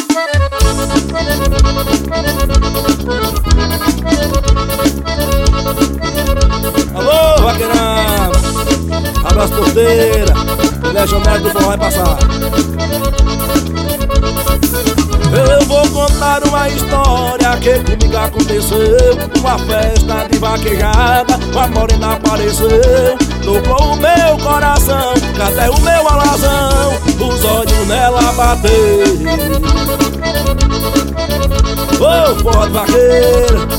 Alô, vaqueirão, abraço porteira, o legionário do forró vai passar. Eu vou contar uma história que comigo aconteceu. Uma festa de vaquejada, uma morena apareceu. Tocou o meu coração, cadê o meu alazão? Os olhos nela bateram. Ô, forró de vaqueiro.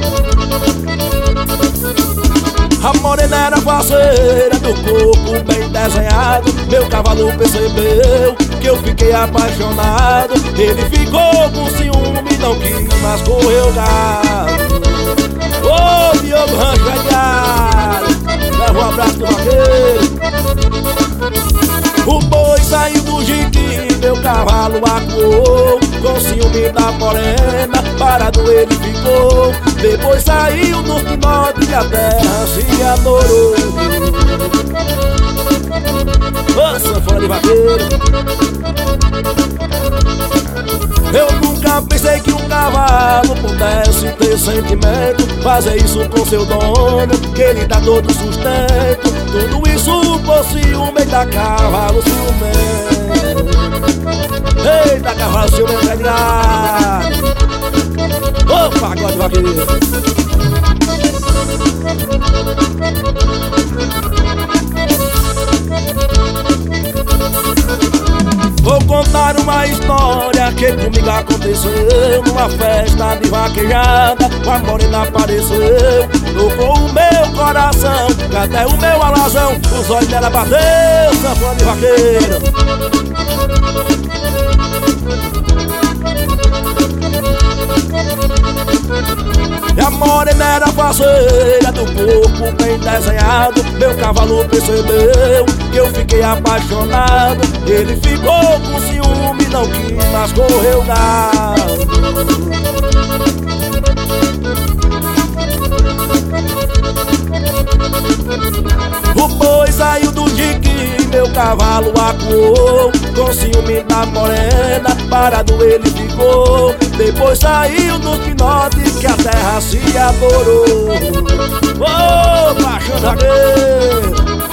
A morena era faceira, do corpo bem desenhado. Meu cavalo percebeu que eu fiquei apaixonado. Ele ficou com ciúme, não quis mais correr o gado. Ô, Diogo Rancho Velhado, leva um abraço do vaqueiro. O boi saiu do jiquinho, meu cavalo acuou. Com ciúme da morena, parado ele ficou. Depois saiu dos pinotes e a terra se adorou. Ô, sanfona de vaqueiro. Eu nunca pensei que um cavalo pudesse ter sentimento, fazer isso com seu dono, que ele dá todo o sustento. Tudo isso por ciúme da cavalo ciumento. Eita, cavalo ciumento é ligado. Ô, pagode vaqueiro. Vou contar uma história que comigo aconteceu. Numa festa de vaquejada, uma morena apareceu. Tocou o meu coração, cadê o meu alazão? Os olhos dela bateu, sanfona de vaqueiro. E a morena era faceira, do corpo bem desenhado. Meu cavalo percebeu que eu fiquei apaixonado. Ele ficou com ciúme, não quis mais correr o gado. O boi saiu do jiquinho, meu cavalo acuou. Com ciúme da morena, parado ele ficou. Depois saiu dos pinotes que a terra se adorou. Ô, paixão vaqueiro.